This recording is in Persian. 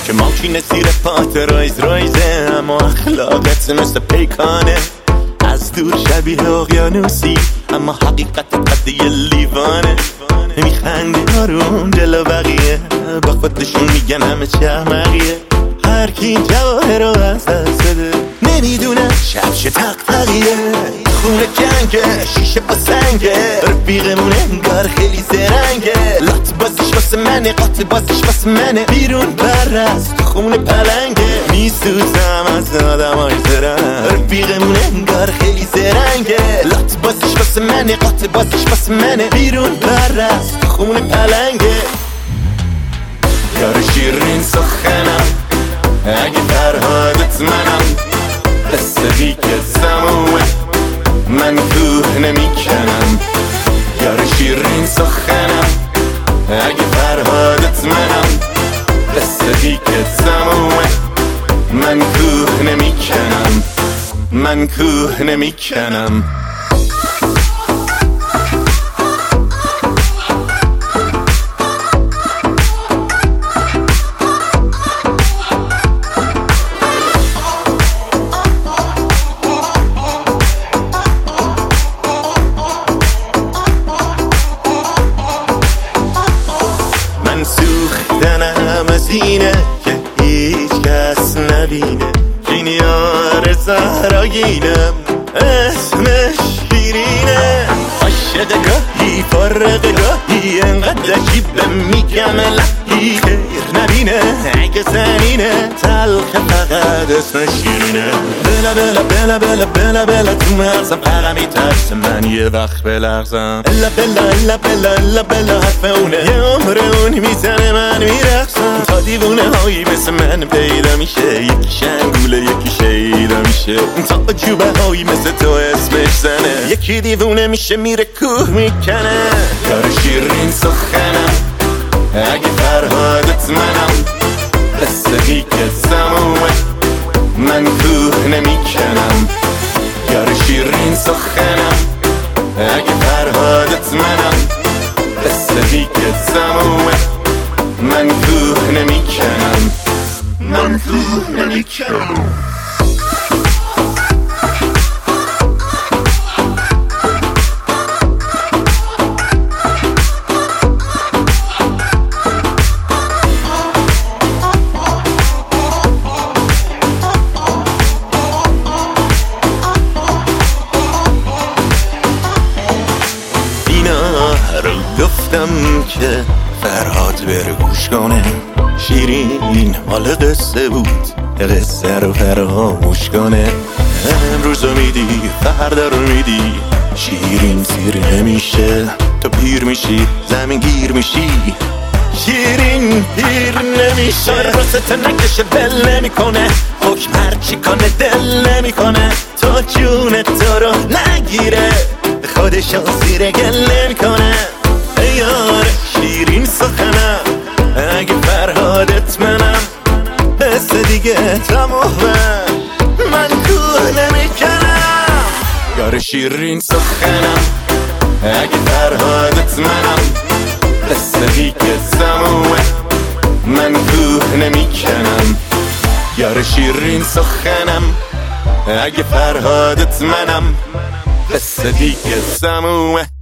که ماشین زیر پات رایزه، اما اخلاقت مثل پیکانه. از دور شبیه اقیانوسی اما حقیقت قد یه لیوانه. میخنده آروم جلو بقیه، با خودشون میگن همه چه احمقیه. هر کی جواهر رو از دست بده نمیدونه شبش تقیه. خونه جنگه، شیشه با سنگه، رفیقمون انگار خیلی زرنگه. لات بازیش واسه منه، قاط بازیش واسه منه. بیرون پرست خونه پلنگه، میسوزم از آدمای زرنگ. رفیقمون انگار خیلی زرنگه. لات بازیش واسه منه، قاط بازیش واسه منه. بیرون پرست خونه پلنگه. یار شیرین سخنم اگه فرهادت منم، قصه بی که زمومه من کوه نمیکنم. یار شیرین سخنم اگه فرهادت منم، قصه بی که زمومه من کوه نمیکنم. من کوه نمیکنم. من سوختنم از اینه که هیچ کس نبینه. این یار زهراگینم اسمش شیرینه. عاشق گاهی فارغ گاهی انقدر عجیبه میگم الهی خیر نبینه. اگه زنینه تلخ فقط اسمش شیرینه. بلا بلا بلا بلا بلا بلا تو مغزم فقط میترسه من یه وقت بلغزم. الا بلا الا بلا الا بلا حرف اونه، یه عمر اون میزنه من میرقصم. تا دیوونه هایی مثل من پیدا میشه، یکی شنگوله یکی شیدا میشه. تا عجوبه هایی مثل تو اسمش زنه، یکی دیوونه میشه میره کوه میکنه. یار شیرین سخنم اگه فرهادت منم، قصه بی که زمومه من کوه نمیکنم. یار شیرین سخنم اگه فرهادت منم، قصه بی که زمومه من کوه نمیکنم. من کوه نمیکنم. رو گفتم که فرهاد بره گوش کنه. شیرین مال قصه بود، قصه رو فراموش کنه. امروز رو میدی فردا رو میدی، شیرین سیر نمیشه. تو پیر میشی زمین گیر میشی، شیرین پیر نمیشه. راست نکشه بل نمیکنه، حکم هرچی کنه دل نمیکنه. تو جون تو رو نگیره، خودشو زیر گل نمیکنه. یار شیرین سخنم اگه فرهادت منم، بس دیگه تمومه من کوه نمیکنم. یار شیرین سخنم اگه فرهادت منم، بس دیگه تمومه من کوه نمیکنم. یار شیرین سخنم اگه فرهادت منم، قصه دیگه تمومه